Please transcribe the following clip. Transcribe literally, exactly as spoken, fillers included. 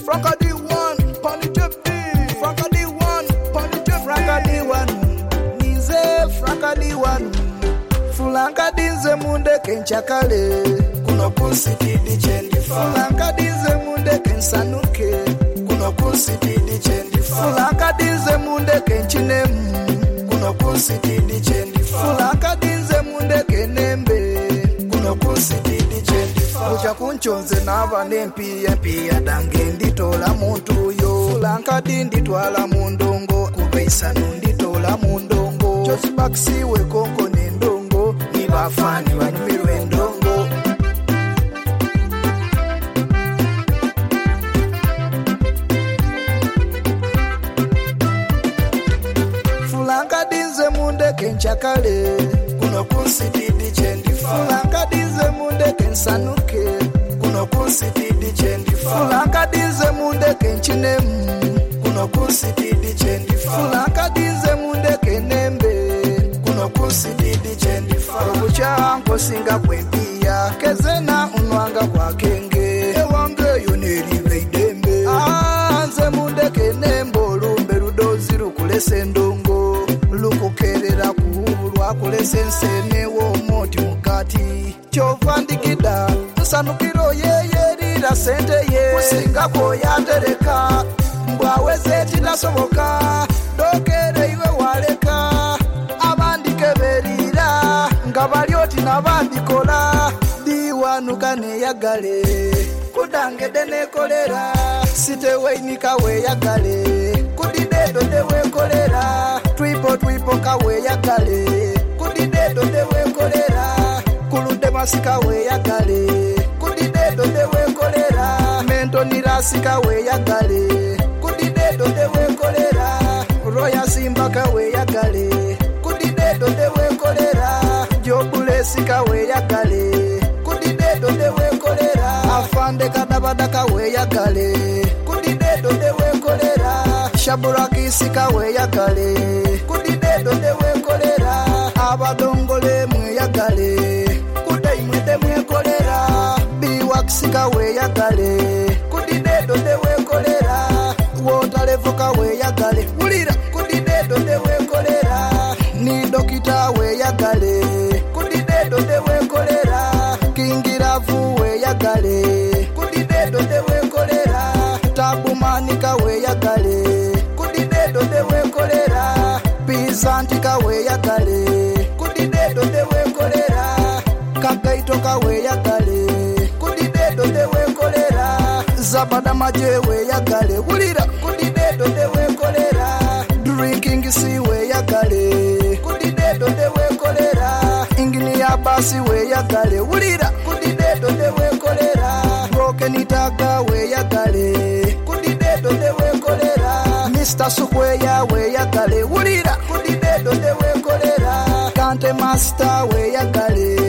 Franka D one, Pani J P. Franka D one, Pani J P. Franka D one, Nize Franka D one. Fulanka dinze munde kenchakale. Kuno kusiti di chendi fa. Fulanka dinze munde kensanuke. Kuno kusiti di chendi fa. Fulanka dinze munde kenchinem. Kuno kusiti di chendi fa. Fulanka dinze munde kenembe. Kuno kusiti di chendi fa. Ucha kunchonze nava nempi empi ya dange nditola muntu yo. Fulanka dindi twala mundongo. Kubeisa nunditola mundongo. Josibaksi we kongo nendongo. Niba fani wanumirwe ndongo. Fulanka dinze munde kenchakale. Kuno kusiti di chendi fa. Fulanka dinze munde kensanuke. Kuno kusiti di chendi fa. Fulanka dinze munde kenchinem. Kuno kusiti di chendi fa. Fulanka dinze munde kenembe. Kuno kusiti di chendi fa. Obucha nkosinga kwempia. Kezena unwanga kwa kenge. Ewange yoneri veidembe. Ah, nze munde kenembo. Lumbe rudozi rukulese ndongo. Lukukerera kuhulwa kulese nseme wo moti mukati. Chovandikida nsanukiro yeye rira sente ye. Kusinga ko yatereka. Mbwaweze tinasoboka. Dokere iwe waleka. Abandike berira. Ngabalioti nabandikola. Diwanuka ne yagale. Kudange dene kolera. Site weinika we yagale. Kudidedo dewe kolera. Twipo twipo kawe yagale. Kudidedo dewe kolera. Kulude masika we yagale. Kudidedo dewe kolera. Mento nirasi kawe yagale. Kudidedo dewe kolera. Roya simba kawe yagale. Kudidedo dewe kolera. Jobulesi kawe yagale. Kudidedo dewe kolera. Afande kadabada kawe yagale. Kudidedo dewe kolera. Shaburaki sikawe yagale. Kudidedo dewe kolera. Abadongole mwe yagale. Kudai mwede mwe kolera. Biwak sikawe yagale. Kudidedo dewe kolera. Wotalevo kawe yagale. Ulira. Kudidedo dewe kolera. Ni dokita we yagale. Kudidedo dewe kolera. Kingiravu we yagale. Kudidedo dewe kolera. Tabumanika we yagale. Kudidedo dewe kolera. Pizantika we yagale. Kudidedo dewe kolera. Kagaito kawe yagale. Kudidedo dewe kolera. Zabada maje we yagale. Ulira. Kudidedo dewe kolera. Drinking si we yagale. Kudidedo dewe kolera. Ingini ya basi we yagale. Ulira. Kudidedo dewe kolera. Broken itaga we yagale. Kudidedo dewe kolera. Mister Sukwe ya we yagale. Ulira. Kudidedo dewe kolera. Kante master we yagale.